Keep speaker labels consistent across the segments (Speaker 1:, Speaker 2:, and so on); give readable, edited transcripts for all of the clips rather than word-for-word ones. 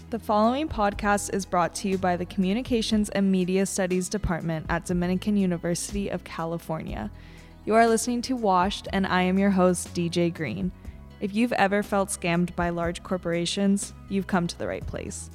Speaker 1: The following podcast is brought to you by the Communications and Media Studies Department at Dominican University of California. You are listening to Washed, and I am your host, DJ Green. If you've ever felt scammed by large corporations, you've come to the right place.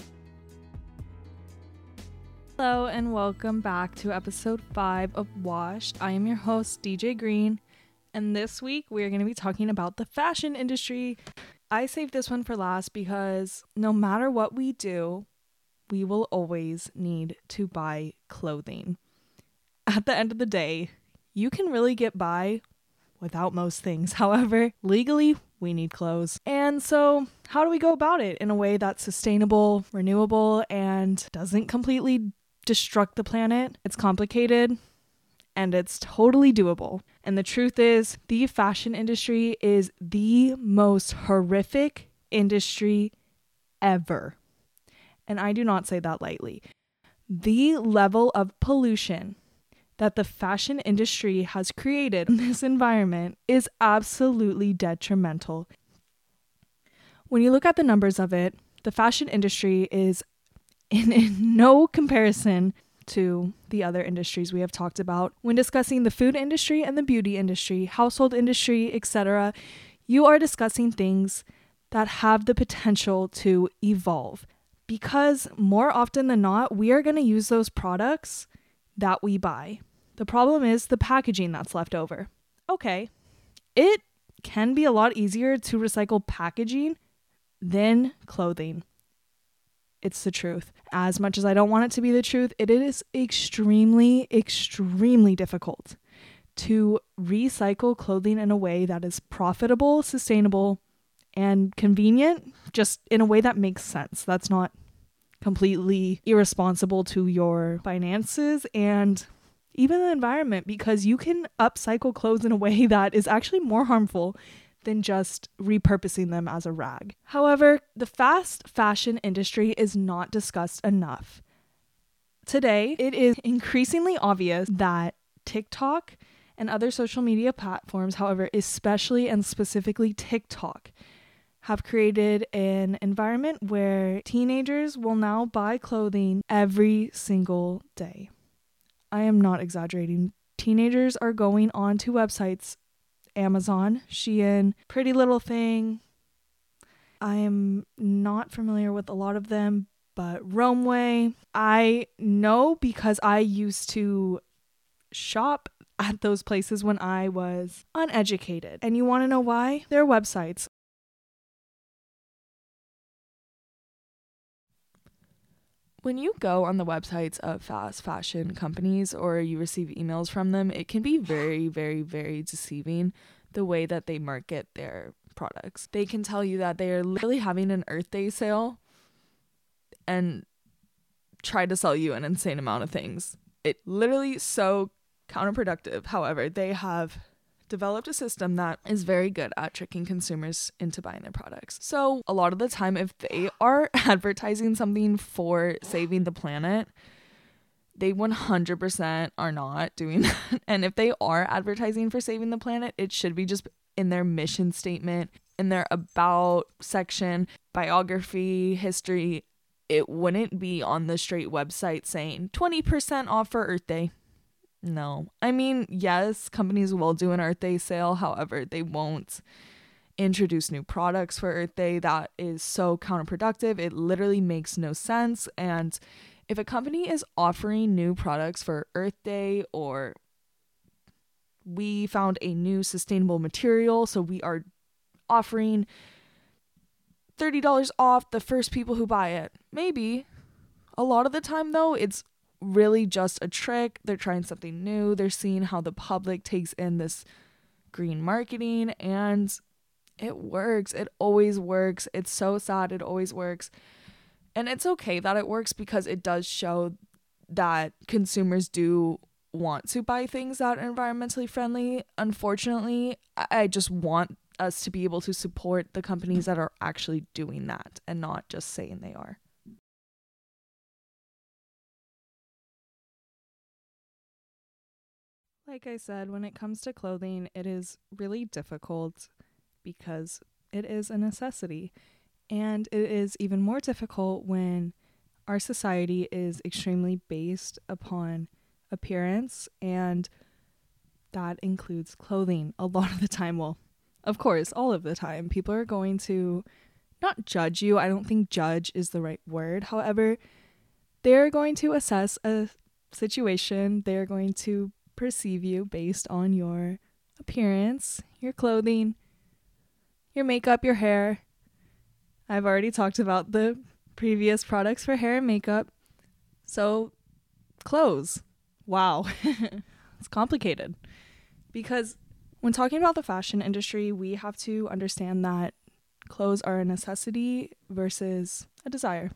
Speaker 1: Hello, and welcome back to episode 5 of Washed. I am your host, DJ Green, and this week we are going to be talking about the fashion industry. I saved this one for last because no matter what we do, we will always need to buy clothing. At the end of the day, you can really get by without most things. However, legally, we need clothes. And so, how do we go about it in a way that's sustainable, renewable, and doesn't completely destruct the planet? It's complicated, and it's totally doable. And the truth is, the fashion industry is the most horrific industry ever. And I do not say that lightly. The level of pollution that the fashion industry has created in this environment is absolutely detrimental. When you look at the numbers of it, the fashion industry is in no comparison to the other industries we have talked about. When discussing the food industry and the beauty industry, household industry, etc., you are discussing things that have the potential to evolve. Because more often than not, we are going to use those products that we buy. The problem is the packaging that's left over. Okay, it can be a lot easier to recycle packaging than clothing. It's the truth. As much as I don't want it to be the truth, it is extremely, extremely difficult to recycle clothing in a way that is profitable, sustainable, and convenient, just in a way that makes sense. That's not completely irresponsible to your finances and even the environment, because you can upcycle clothes in a way that is actually more harmful than just repurposing them as a rag. However, the fast fashion industry is not discussed enough. Today, it is increasingly obvious that TikTok and other social media platforms, however, especially and specifically TikTok, have created an environment where teenagers will now buy clothing every single day. I am not exaggerating. Teenagers are going on to websites, Amazon, Shein, Pretty Little Thing. I am not familiar with a lot of them, but Romeway. I know because I used to shop at those places when I was uneducated. And you want to know why? Their websites. When you go on the websites of fast fashion companies or you receive emails from them, it can be very, very, very deceiving the way that they market their products. They can tell you that they are literally having an Earth Day sale and try to sell you an insane amount of things. It literally so counterproductive. However, they have developed a system that is very good at tricking consumers into buying their products. So a lot of the time, if they are advertising something for saving the planet, they 100% are not doing that. And if they are advertising for saving the planet, it should be just in their mission statement, in their about section, biography, history. It wouldn't be on the straight website saying 20% off for Earth Day. No. I mean, yes, companies will do an Earth Day sale. However, they won't introduce new products for Earth Day. That is so counterproductive. It literally makes no sense. And if a company is offering new products for Earth Day, or we found a new sustainable material, so we are offering $30 off the first people who buy it. Maybe. A lot of the time, though, it's really just a trick. They're trying something new. They're seeing how the public takes in this green marketing, and it works. It always works. It's so sad. It always works. And it's okay that it works because it does show that consumers do want to buy things that are environmentally friendly. Unfortunately, I just want us to be able to support the companies that are actually doing that and not just saying they are. Like I said, when it comes to clothing, it is really difficult because it is a necessity. And it is even more difficult when our society is extremely based upon appearance, and that includes clothing a lot of the time. Well, of course, all of the time. People are going to not judge you. I don't think judge is the right word. However, they're going to assess a situation. They're going to perceive you based on your appearance, your clothing, your makeup, your hair. I've already talked about the previous products for hair and makeup. So, clothes. Wow. It's complicated. Because when talking about the fashion industry, we have to understand that clothes are a necessity versus a desire.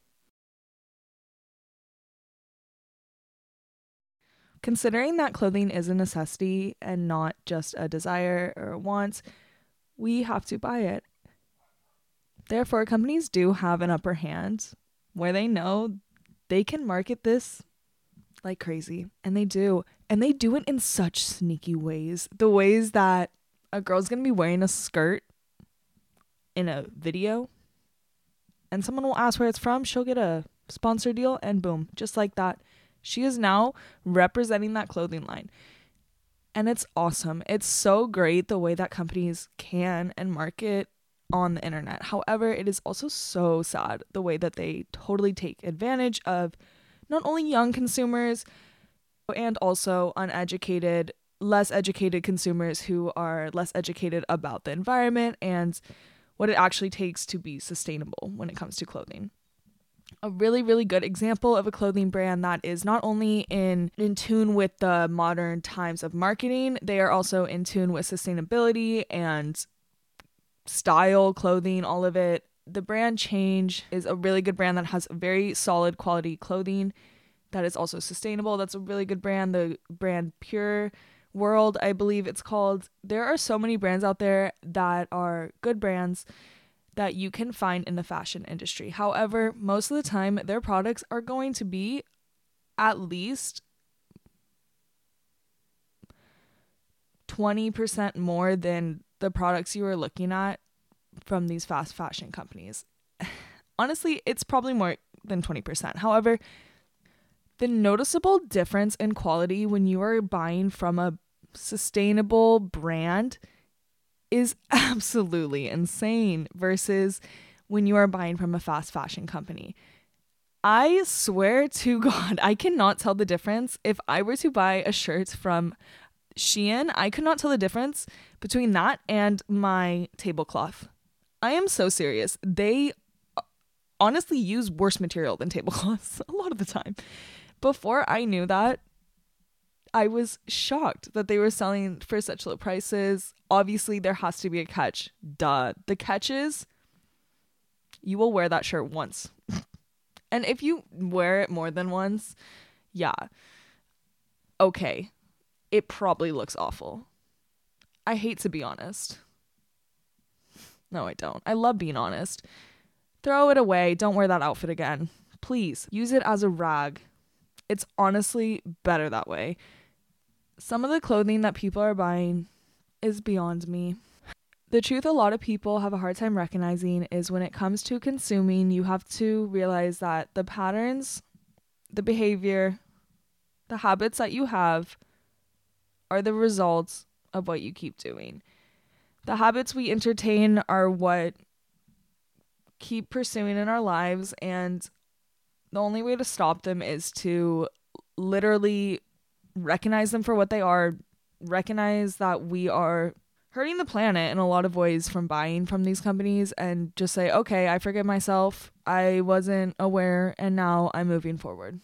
Speaker 1: Considering that clothing is a necessity and not just a desire or a want, we have to buy it. Therefore, companies do have an upper hand where they know they can market this like crazy. And they do. And they do it in such sneaky ways. The ways that a girl's going to be wearing a skirt in a video and someone will ask where it's from. She'll get a sponsor deal and boom, just like that. She is now representing that clothing line. And it's awesome. It's so great the way that companies can and market on the internet. However, it is also so sad the way that they totally take advantage of not only young consumers and also uneducated, less educated consumers who are less educated about the environment and what it actually takes to be sustainable when it comes to clothing. A really, really good example of a clothing brand that is not only in tune with the modern times of marketing, they are also in tune with sustainability and style, clothing, all of it. The brand Change is a really good brand that has very solid quality clothing that is also sustainable. That's a really good brand. The brand Pure World, I believe it's called. There are so many brands out there that are good brands that you can find in the fashion industry. However, most of the time, their products are going to be at least 20% more than the products you are looking at from these fast fashion companies. Honestly, it's probably more than 20%. However, the noticeable difference in quality when you are buying from a sustainable brand is absolutely insane versus when you are buying from a fast fashion company. I swear to God, I cannot tell the difference. If I were to buy a shirt from Shein, I could not tell the difference between that and my tablecloth. I am so serious. They honestly use worse material than tablecloths a lot of the time. Before I knew that, I was shocked that they were selling for such low prices. Obviously, there has to be a catch. Duh. The catch is you will wear that shirt once. And if you wear it more than once, yeah, okay, it probably looks awful. I hate to be honest. No, I don't. I love being honest. Throw it away. Don't wear that outfit again. Please, use it as a rag. It's honestly better that way. Some of the clothing that people are buying is beyond me. The truth a lot of people have a hard time recognizing is when it comes to consuming, you have to realize that the patterns, the behavior, the habits that you have are the results of what you keep doing. The habits we entertain are what keep pursuing in our lives, and the only way to stop them is to literally recognize them for what they are, recognize that we are hurting the planet in a lot of ways from buying from these companies, and just say, okay, I forgive myself. I wasn't aware, and now I'm moving forward.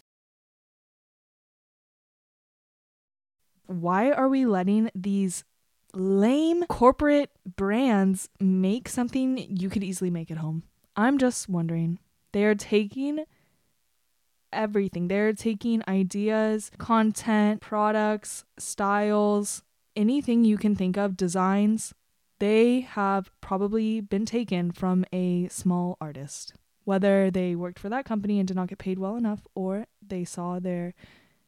Speaker 1: Why are we letting these lame corporate brands make something you could easily make at home? I'm just wondering. They are taking everything. They're taking ideas, content, products, styles, anything you can think of, designs. They have probably been taken from a small artist. Whether they worked for that company and did not get paid well enough, or they saw their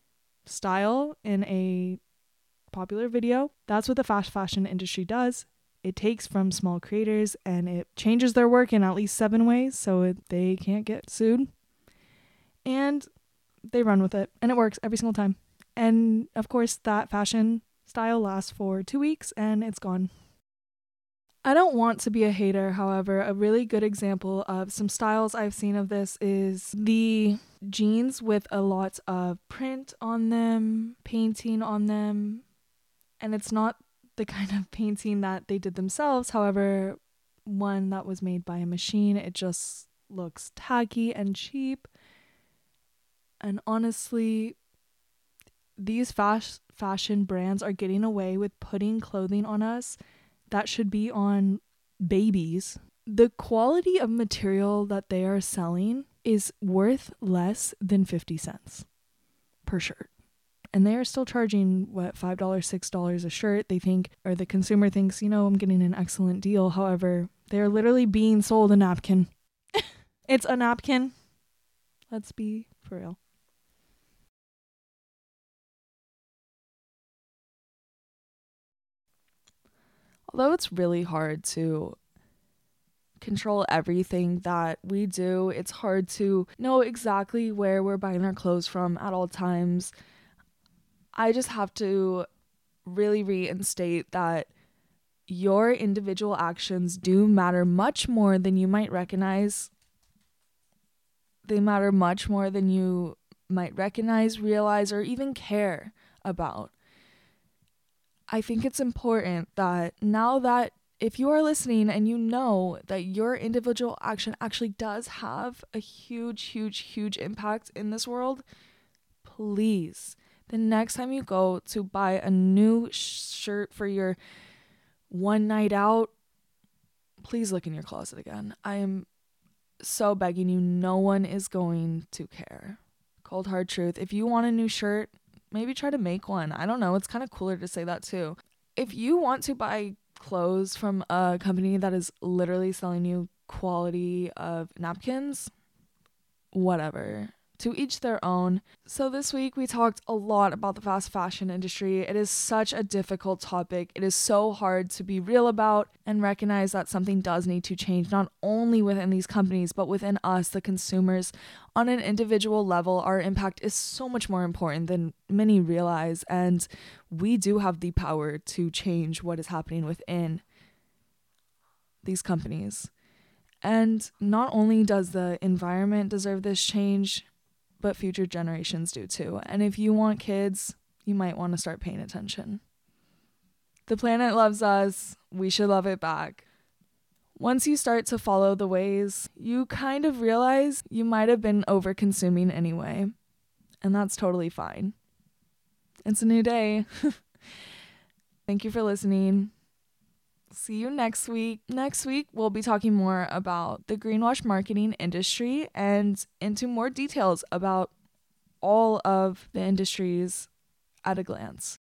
Speaker 1: style in a popular video. That's what the fast fashion industry does. it takes from small creators, and it changes their work in at least 7 ways so they can't get sued. And they run with it, and it works every single time. And of course, that fashion style lasts for 2 weeks and it's gone. I don't want to be a hater, however, a really good example of some styles I've seen of this is the jeans with a lot of print on them, painting on them, and it's not the kind of painting that they did themselves, however, one that was made by a machine. It just looks tacky and cheap, and honestly, these fashion brands are getting away with putting clothing on us that should be on babies. The quality of material that they are selling is worth less than 50 cents per shirt. And they are still charging, $5, $6 a shirt. They think, or the consumer thinks, I'm getting an excellent deal. However, they're literally being sold a napkin. It's a napkin. Let's be for real. Although it's really hard to control everything that we do, it's hard to know exactly where we're buying our clothes from at all times. I just have to really reinstate that your individual actions do matter much more than you might recognize. They matter much more than you might recognize, realize, or even care about. I think it's important that now that if you are listening and you know that your individual action actually does have a huge, huge, huge impact in this world, please, the next time you go to buy a new shirt for your one night out, please look in your closet again. I am so begging you, no one is going to care. Cold hard truth. If you want a new shirt, maybe try to make one. I don't know. It's kind of cooler to say that too. If you want to buy clothes from a company that is literally selling you quality of napkins, whatever. To each their own. So this week we talked a lot about the fast fashion industry. It is such a difficult topic. It is so hard to be real about and recognize that something does need to change, not only within these companies, but within us, the consumers. On an individual level, our impact is so much more important than many realize, and we do have the power to change what is happening within these companies. And not only does the environment deserve this change, but future generations do too. And if you want kids, you might want to start paying attention. The planet loves us. We should love it back. Once you start to follow the ways, you kind of realize you might have been over consuming anyway. And that's totally fine. It's a new day. Thank you for listening. See you next week. Next week, we'll be talking more about the greenwash marketing industry and into more details about all of the industries at a glance.